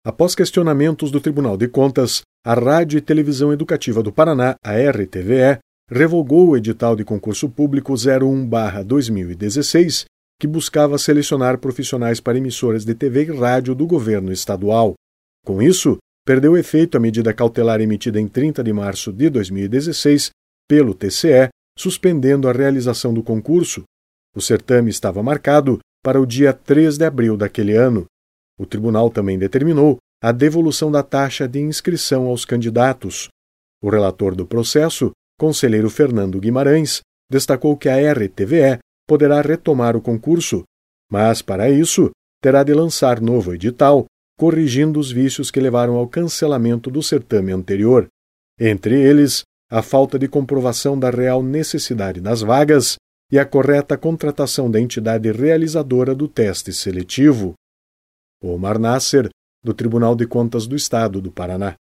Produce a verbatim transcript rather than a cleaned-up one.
Após questionamentos do Tribunal de Contas, a Rádio e Televisão Educativa do Paraná, a R T V E, revogou o edital de concurso público zero um barra dois mil e dezesseis, que buscava selecionar profissionais para emissoras de T V e rádio do governo estadual. Com isso, perdeu efeito a medida cautelar emitida em trinta de março de dois mil e dezesseis pelo T C E, suspendendo a realização do concurso. O certame estava marcado para o dia três de abril daquele ano. O tribunal também determinou a devolução da taxa de inscrição aos candidatos. O relator do processo, conselheiro Fernando Guimarães, destacou que a R T V E poderá retomar o concurso, mas, para isso, terá de lançar novo edital, corrigindo os vícios que levaram ao cancelamento do certame anterior. Entre eles, a falta de comprovação da real necessidade das vagas e a correta contratação da entidade realizadora do teste seletivo. Omar Nasser, do Tribunal de Contas do Estado do Paraná.